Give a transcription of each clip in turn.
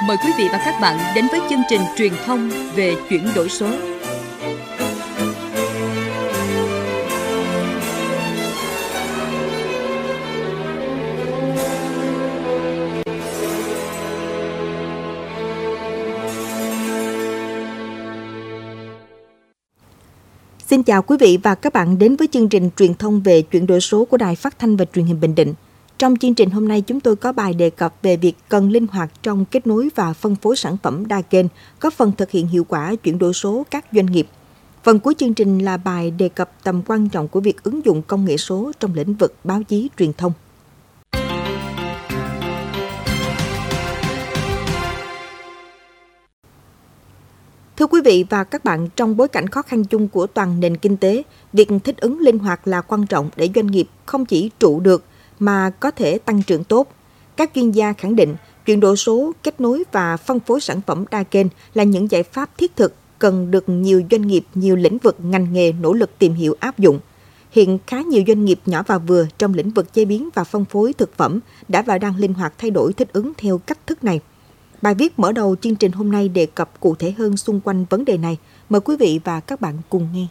mời quý vị và các bạn đến với chương trình truyền thông về chuyển đổi số. Xin chào quý vị và các bạn đến với chương trình truyền thông về chuyển đổi số của Đài Phát thanh và Truyền hình Bình Định. Trong chương trình hôm nay, chúng tôi có bài đề cập về việc cần linh hoạt trong kết nối và phân phối sản phẩm đa kênh, góp phần thực hiện hiệu quả chuyển đổi số các doanh nghiệp. Phần cuối chương trình là bài đề cập tầm quan trọng của việc ứng dụng công nghệ số trong lĩnh vực báo chí truyền thông. Thưa quý vị và các bạn, trong bối cảnh khó khăn chung của toàn nền kinh tế, việc thích ứng linh hoạt là quan trọng để doanh nghiệp không chỉ trụ được mà có thể tăng trưởng tốt. Các chuyên gia khẳng định, chuyển đổi số, kết nối và phân phối sản phẩm đa kênh là những giải pháp thiết thực cần được nhiều doanh nghiệp, nhiều lĩnh vực ngành nghề nỗ lực tìm hiểu áp dụng. Hiện khá nhiều doanh nghiệp nhỏ và vừa trong lĩnh vực chế biến và phân phối thực phẩm đã và đang linh hoạt thay đổi thích ứng theo cách thức này. Bài viết mở đầu chương trình hôm nay đề cập cụ thể hơn xung quanh vấn đề này. Mời quý vị và các bạn cùng nghe.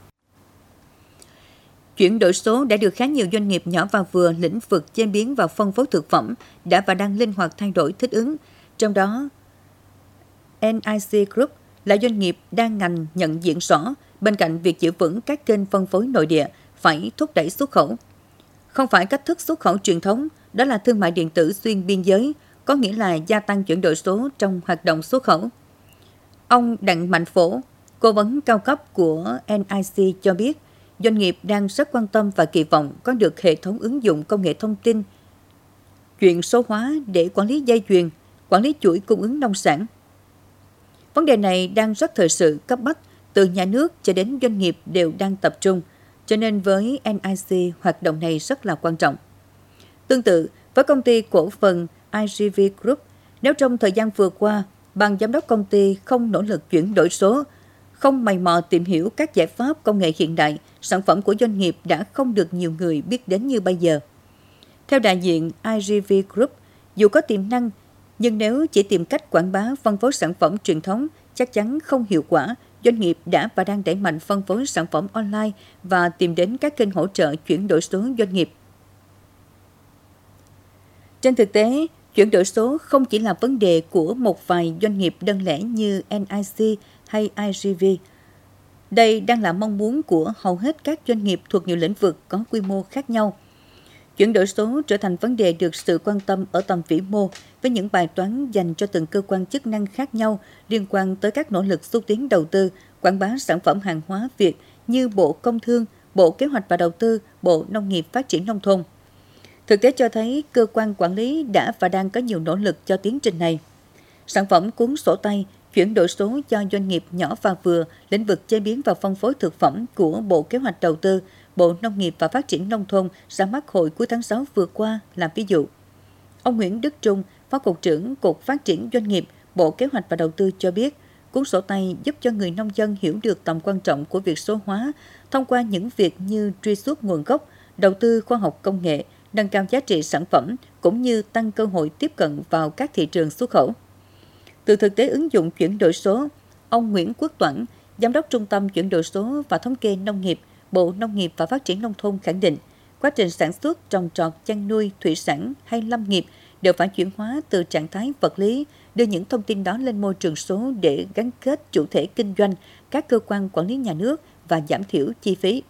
Chuyển đổi số đã được khá nhiều doanh nghiệp nhỏ và vừa lĩnh vực chế biến và phân phối thực phẩm đã và đang linh hoạt thay đổi thích ứng. Trong đó, NIC Group là doanh nghiệp đa ngành nhận diện rõ, bên cạnh việc giữ vững các kênh phân phối nội địa, phải thúc đẩy xuất khẩu. Không phải cách thức xuất khẩu truyền thống, đó là thương mại điện tử xuyên biên giới, có nghĩa là gia tăng chuyển đổi số trong hoạt động xuất khẩu. Ông Đặng Mạnh Phổ, cố vấn cao cấp của NIC cho biết, doanh nghiệp đang rất quan tâm và kỳ vọng có được hệ thống ứng dụng công nghệ thông tin, chuyển số hóa để quản lý dây chuyền, quản lý chuỗi cung ứng nông sản. Vấn đề này đang rất thời sự, cấp bách, từ nhà nước cho đến doanh nghiệp đều đang tập trung, cho nên với NIC hoạt động này rất là quan trọng. Tương tự với công ty cổ phần IGV Group, nếu trong thời gian vừa qua, ban giám đốc công ty không nỗ lực chuyển đổi số, không mày mò tìm hiểu các giải pháp công nghệ hiện đại, sản phẩm của doanh nghiệp đã không được nhiều người biết đến như bây giờ. Theo đại diện IGV Group, dù có tiềm năng, nhưng nếu chỉ tìm cách quảng bá phân phối sản phẩm truyền thống chắc chắn không hiệu quả. Doanh nghiệp đã và đang đẩy mạnh phân phối sản phẩm online và tìm đến các kênh hỗ trợ chuyển đổi số doanh nghiệp. Trên thực tế, chuyển đổi số không chỉ là vấn đề của một vài doanh nghiệp đơn lẻ như NIC hay IGV. Đây đang là mong muốn của hầu hết các doanh nghiệp thuộc nhiều lĩnh vực có quy mô khác nhau. Chuyển đổi số trở thành vấn đề được sự quan tâm ở tầm vĩ mô với những bài toán dành cho từng cơ quan chức năng khác nhau liên quan tới các nỗ lực xúc tiến đầu tư, quảng bá sản phẩm hàng hóa Việt như Bộ Công Thương, Bộ Kế hoạch và Đầu tư, Bộ Nông nghiệp Phát triển Nông thôn. Thực tế cho thấy cơ quan quản lý đã và đang có nhiều nỗ lực cho tiến trình này. Sản phẩm cuốn sổ tay, chuyển đổi số cho doanh nghiệp nhỏ và vừa, lĩnh vực chế biến và phân phối thực phẩm của Bộ Kế hoạch Đầu tư, Bộ Nông nghiệp và Phát triển Nông thôn ra mắt hồi cuối tháng 6 vừa qua làm ví dụ. Ông Nguyễn Đức Trung, Phó Cục trưởng Cục Phát triển Doanh nghiệp, Bộ Kế hoạch và Đầu tư cho biết, cuốn sổ tay giúp cho người nông dân hiểu được tầm quan trọng của việc số hóa thông qua những việc như truy xuất nguồn gốc, đầu tư khoa học công nghệ, nâng cao giá trị sản phẩm cũng như tăng cơ hội tiếp cận vào các thị trường xuất khẩu. Từ thực tế ứng dụng chuyển đổi số, ông Nguyễn Quốc Toản, Giám đốc Trung tâm Chuyển đổi số và Thống kê Nông nghiệp, Bộ Nông nghiệp và Phát triển Nông thôn khẳng định, quá trình sản xuất, trồng trọt, chăn nuôi, thủy sản hay lâm nghiệp đều phải chuyển hóa từ trạng thái vật lý, đưa những thông tin đó lên môi trường số để gắn kết chủ thể kinh doanh, các cơ quan quản lý nhà nước và giảm thiểu chi phí.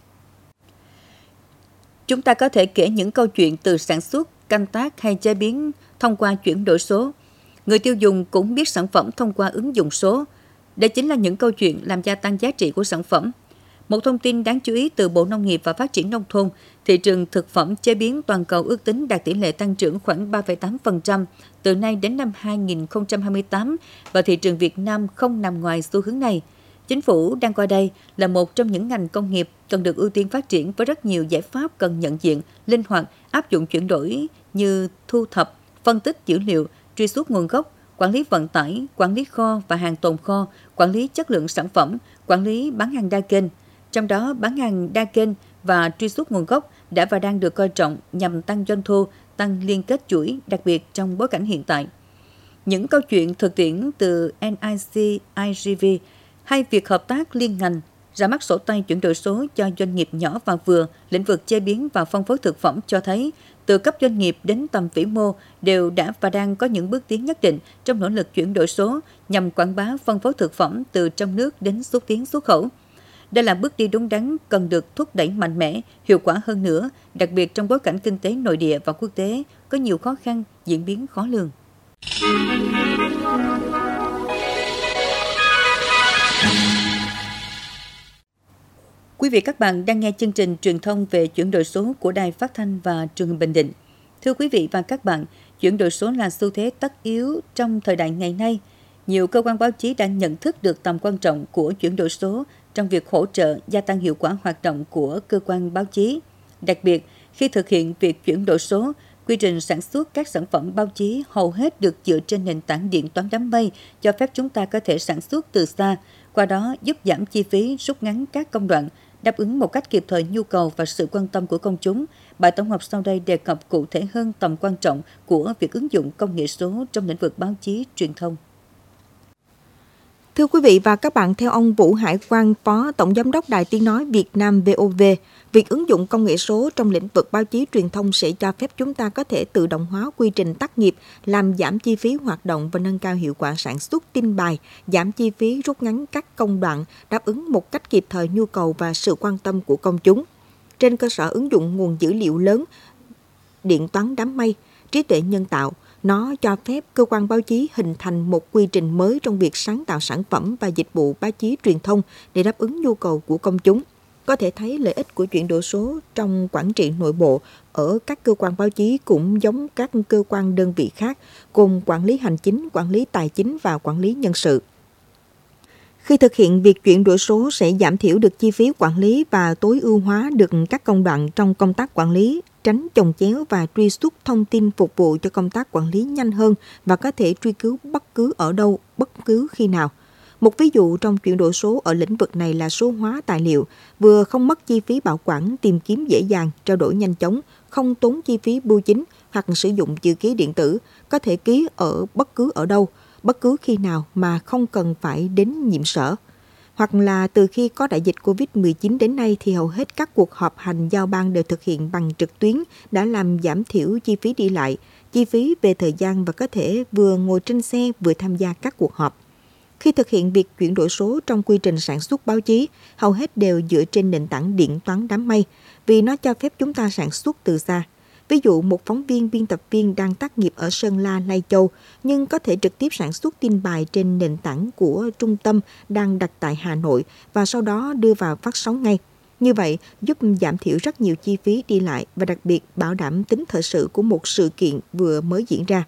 Chúng ta có thể kể những câu chuyện từ sản xuất, canh tác hay chế biến thông qua chuyển đổi số. Người tiêu dùng cũng biết sản phẩm thông qua ứng dụng số. Đây chính là những câu chuyện làm gia tăng giá trị của sản phẩm. Một thông tin đáng chú ý từ Bộ Nông nghiệp và Phát triển Nông thôn, thị trường thực phẩm chế biến toàn cầu ước tính đạt tỷ lệ tăng trưởng khoảng 3,8% từ nay đến năm 2028 và thị trường Việt Nam không nằm ngoài xu hướng này. Chính phủ đang coi đây là một trong những ngành công nghiệp cần được ưu tiên phát triển với rất nhiều giải pháp cần nhận diện, linh hoạt, áp dụng chuyển đổi như thu thập, phân tích dữ liệu, truy xuất nguồn gốc, quản lý vận tải, quản lý kho và hàng tồn kho, quản lý chất lượng sản phẩm, quản lý bán hàng đa kênh. Trong đó, bán hàng đa kênh và truy xuất nguồn gốc đã và đang được coi trọng nhằm tăng doanh thu, tăng liên kết chuỗi, đặc biệt trong bối cảnh hiện tại. những câu chuyện thực tiễn từ NIC, IGV hay việc hợp tác liên ngành ra mắt sổ tay chuyển đổi số cho doanh nghiệp nhỏ và vừa, lĩnh vực chế biến và phân phối thực phẩm cho thấy từ cấp doanh nghiệp đến tầm vĩ mô đều đã và đang có những bước tiến nhất định trong nỗ lực chuyển đổi số nhằm quảng bá phân phối thực phẩm từ trong nước đến xúc tiến xuất khẩu. Đây là bước đi đúng đắn cần được thúc đẩy mạnh mẽ, hiệu quả hơn nữa, đặc biệt trong bối cảnh kinh tế nội địa và quốc tế có nhiều khó khăn, diễn biến khó lường. Quý vị các bạn đang nghe chương trình truyền thông về chuyển đổi số của Đài Phát thanh và Truyền hình Bình Định. Thưa quý vị và các bạn, chuyển đổi số là xu thế tất yếu trong thời đại ngày nay. Nhiều cơ quan báo chí đã nhận thức được tầm quan trọng của chuyển đổi số trong việc hỗ trợ gia tăng hiệu quả hoạt động của cơ quan báo chí. Đặc biệt, khi thực hiện việc chuyển đổi số, quy trình sản xuất các sản phẩm báo chí hầu hết được dựa trên nền tảng điện toán đám mây, cho phép chúng ta có thể sản xuất từ xa, qua đó giúp giảm chi phí, rút ngắn các công đoạn, đáp ứng một cách kịp thời nhu cầu và sự quan tâm của công chúng. Bài tổng hợp sau đây đề cập cụ thể hơn tầm quan trọng của việc ứng dụng công nghệ số trong lĩnh vực báo chí truyền thông. Thưa quý vị và các bạn, theo ông Vũ Hải Quang, Phó Tổng Giám đốc Đài Tiếng Nói Việt Nam VOV, việc ứng dụng công nghệ số trong lĩnh vực báo chí truyền thông sẽ cho phép chúng ta có thể tự động hóa quy trình tác nghiệp, làm giảm chi phí hoạt động và nâng cao hiệu quả sản xuất tin bài, giảm chi phí, rút ngắn các công đoạn, đáp ứng một cách kịp thời nhu cầu và sự quan tâm của công chúng. Trên cơ sở ứng dụng nguồn dữ liệu lớn, điện toán đám mây, trí tuệ nhân tạo, nó cho phép cơ quan báo chí hình thành một quy trình mới trong việc sáng tạo sản phẩm và dịch vụ báo chí truyền thông để đáp ứng nhu cầu của công chúng. Có thể thấy lợi ích của chuyển đổi số trong quản trị nội bộ ở các cơ quan báo chí cũng giống các cơ quan đơn vị khác, gồm quản lý hành chính, quản lý tài chính và quản lý nhân sự. Khi thực hiện việc chuyển đổi số sẽ giảm thiểu được chi phí quản lý và tối ưu hóa được các công đoạn trong công tác quản lý, tránh chồng chéo và truy xuất thông tin phục vụ cho công tác quản lý nhanh hơn và có thể truy cứu bất cứ ở đâu, bất cứ khi nào. Một ví dụ trong chuyển đổi số ở lĩnh vực này là số hóa tài liệu, vừa không mất chi phí bảo quản, tìm kiếm dễ dàng, trao đổi nhanh chóng, không tốn chi phí bưu chính hoặc sử dụng chữ ký điện tử, có thể ký ở bất cứ ở đâu, bất cứ khi nào mà không cần phải đến nhiệm sở. Hoặc là từ khi có đại dịch COVID-19 đến nay thì hầu hết các cuộc họp hành giao ban đều thực hiện bằng trực tuyến, đã làm giảm thiểu chi phí đi lại, chi phí về thời gian và có thể vừa ngồi trên xe vừa tham gia các cuộc họp. Khi thực hiện việc chuyển đổi số trong quy trình sản xuất báo chí, hầu hết đều dựa trên nền tảng điện toán đám mây, vì nó cho phép chúng ta sản xuất từ xa. Ví dụ, một phóng viên biên tập viên đang tác nghiệp ở Sơn La, Lai Châu, nhưng có thể trực tiếp sản xuất tin bài trên nền tảng của trung tâm đang đặt tại Hà Nội và sau đó đưa vào phát sóng ngay. Như vậy, giúp giảm thiểu rất nhiều chi phí đi lại và đặc biệt bảo đảm tính thời sự của một sự kiện vừa mới diễn ra.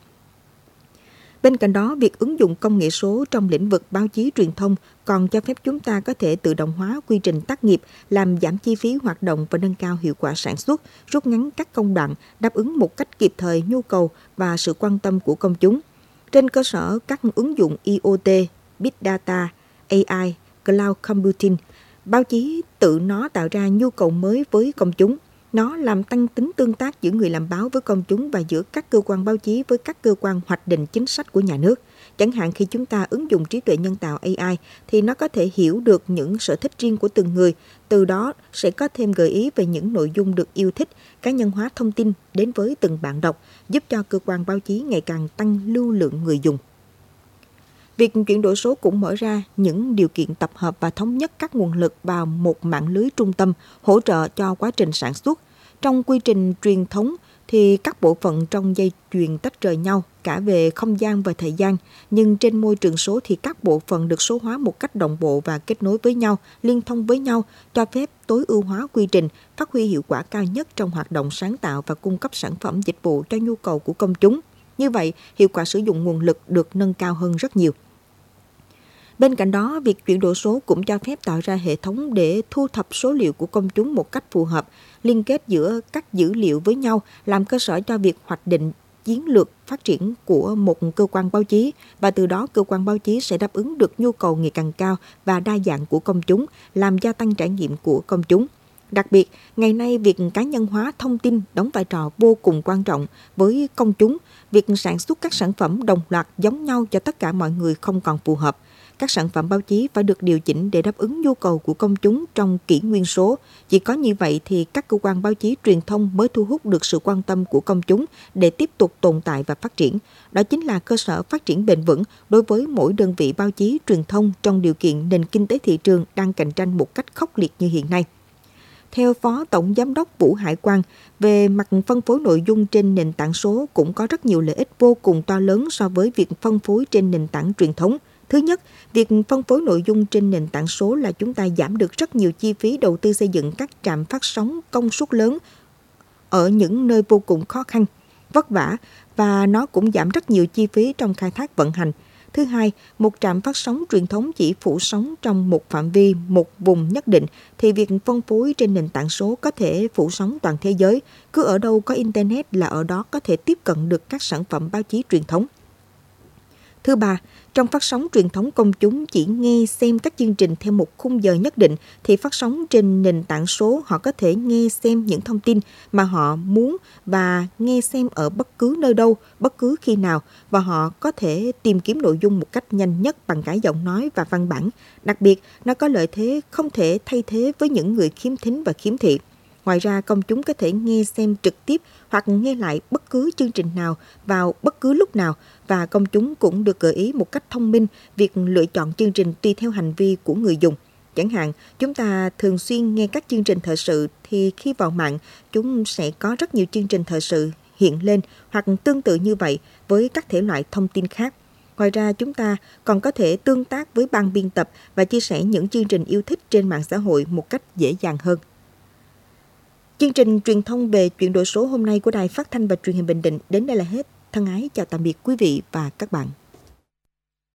Bên cạnh đó, việc ứng dụng công nghệ số trong lĩnh vực báo chí truyền thông còn cho phép chúng ta có thể tự động hóa quy trình tác nghiệp, làm giảm chi phí hoạt động và nâng cao hiệu quả sản xuất, rút ngắn các công đoạn, đáp ứng một cách kịp thời nhu cầu và sự quan tâm của công chúng. Trên cơ sở các ứng dụng IoT, Big Data, AI, Cloud Computing, báo chí tự nó tạo ra nhu cầu mới với công chúng. Nó làm tăng tính tương tác giữa người làm báo với công chúng và giữa các cơ quan báo chí với các cơ quan hoạch định chính sách của nhà nước. Chẳng hạn khi chúng ta ứng dụng trí tuệ nhân tạo AI thì nó có thể hiểu được những sở thích riêng của từng người, từ đó sẽ có thêm gợi ý về những nội dung được yêu thích, cá nhân hóa thông tin đến với từng bạn đọc, giúp cho cơ quan báo chí ngày càng tăng lưu lượng người dùng. Việc chuyển đổi số cũng mở ra những điều kiện tập hợp và thống nhất các nguồn lực vào một mạng lưới trung tâm hỗ trợ cho quá trình sản xuất. Trong quy trình truyền thống thì các bộ phận trong dây chuyền tách rời nhau cả về không gian và thời gian, nhưng trên môi trường số thì các bộ phận được số hóa một cách đồng bộ và kết nối với nhau, liên thông với nhau, cho phép tối ưu hóa quy trình, phát huy hiệu quả cao nhất trong hoạt động sáng tạo và cung cấp sản phẩm dịch vụ cho nhu cầu của công chúng. Như vậy, hiệu quả sử dụng nguồn lực được nâng cao hơn rất nhiều. Bên cạnh đó, việc chuyển đổi số cũng cho phép tạo ra hệ thống để thu thập số liệu của công chúng một cách phù hợp, liên kết giữa các dữ liệu với nhau, làm cơ sở cho việc hoạch định chiến lược phát triển của một cơ quan báo chí, và từ đó cơ quan báo chí sẽ đáp ứng được nhu cầu ngày càng cao và đa dạng của công chúng, làm gia tăng trải nghiệm của công chúng. Đặc biệt, ngày nay việc cá nhân hóa thông tin đóng vai trò vô cùng quan trọng với công chúng. Việc sản xuất các sản phẩm đồng loạt giống nhau cho tất cả mọi người không còn phù hợp. Các sản phẩm báo chí phải được điều chỉnh để đáp ứng nhu cầu của công chúng trong kỷ nguyên số. Chỉ có như vậy thì các cơ quan báo chí truyền thông mới thu hút được sự quan tâm của công chúng để tiếp tục tồn tại và phát triển. Đó chính là cơ sở phát triển bền vững đối với mỗi đơn vị báo chí truyền thông trong điều kiện nền kinh tế thị trường đang cạnh tranh một cách khốc liệt như hiện nay. Theo Phó Tổng Giám đốc Vũ Hải Quang, về mặt phân phối nội dung trên nền tảng số cũng có rất nhiều lợi ích vô cùng to lớn so với việc phân phối trên nền tảng truyền thống. Thứ nhất, việc phân phối nội dung trên nền tảng số là chúng ta giảm được rất nhiều chi phí đầu tư xây dựng các trạm phát sóng công suất lớn ở những nơi vô cùng khó khăn, vất vả và nó cũng giảm rất nhiều chi phí trong khai thác vận hành. Thứ hai, một trạm phát sóng truyền thống chỉ phủ sóng trong một phạm vi, một vùng nhất định, thì việc phân phối trên nền tảng số có thể phủ sóng toàn thế giới. Cứ ở đâu có Internet là ở đó có thể tiếp cận được các sản phẩm báo chí truyền thống. Thứ ba, trong phát sóng truyền thống công chúng chỉ nghe xem các chương trình theo một khung giờ nhất định, thì phát sóng trên nền tảng số họ có thể nghe xem những thông tin mà họ muốn và nghe xem ở bất cứ nơi đâu, bất cứ khi nào, và họ có thể tìm kiếm nội dung một cách nhanh nhất bằng cả giọng nói và văn bản. Đặc biệt, nó có lợi thế không thể thay thế với những người khiếm thính và khiếm thị. Ngoài ra, công chúng có thể nghe xem trực tiếp hoặc nghe lại bất cứ chương trình nào vào bất cứ lúc nào, và công chúng cũng được gợi ý một cách thông minh việc lựa chọn chương trình tùy theo hành vi của người dùng. Chẳng hạn, chúng ta thường xuyên nghe các chương trình thời sự thì khi vào mạng, chúng sẽ có rất nhiều chương trình thời sự hiện lên hoặc tương tự như vậy với các thể loại thông tin khác. Ngoài ra, chúng ta còn có thể tương tác với ban biên tập và chia sẻ những chương trình yêu thích trên mạng xã hội một cách dễ dàng hơn. Chương trình truyền thông về chuyển đổi số hôm nay của Đài Phát thanh và Truyền hình Bình Định đến đây là hết. Thân ái chào tạm biệt quý vị và các bạn.